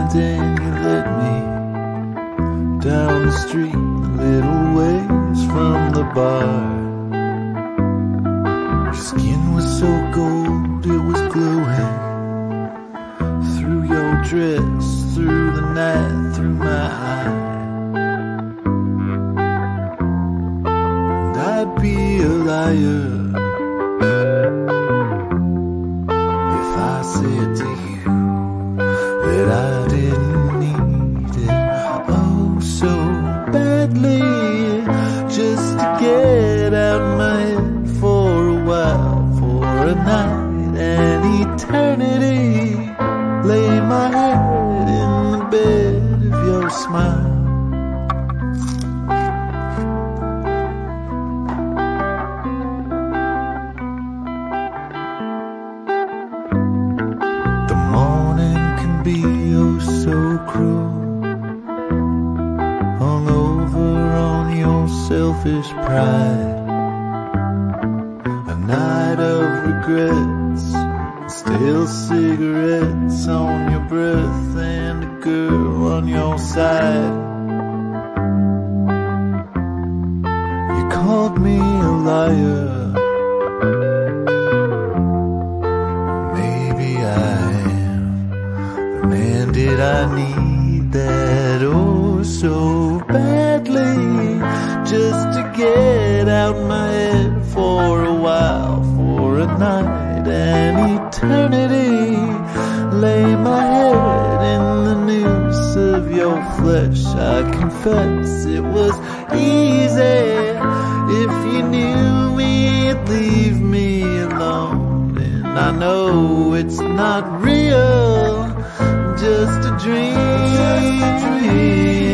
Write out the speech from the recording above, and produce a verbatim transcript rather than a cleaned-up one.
hand and you led me down the street, a little ways from the bar. Your skin was so gold, it was glowing. Through your dress, through the night, through my eye. And I'd be a liar if I said to you that I didn't need it oh so badly, just to get out my head for a while, for a night, an eternity. Lay my head in the bed of your smile. The morning can be oh so cruel, hung over on your selfish pride. A night of regrets, stale cigarettes on your breath, and a girl on your side. You called me a liar. Maybe I am, but man, did I need that oh so badly, just to get out my head for a while, for a night, an eternity. Lay my head in the noose of your flesh. I confess it was easy. If you knew me, you'd leave me alone. And I know it's not real, just a dream. Just a dream.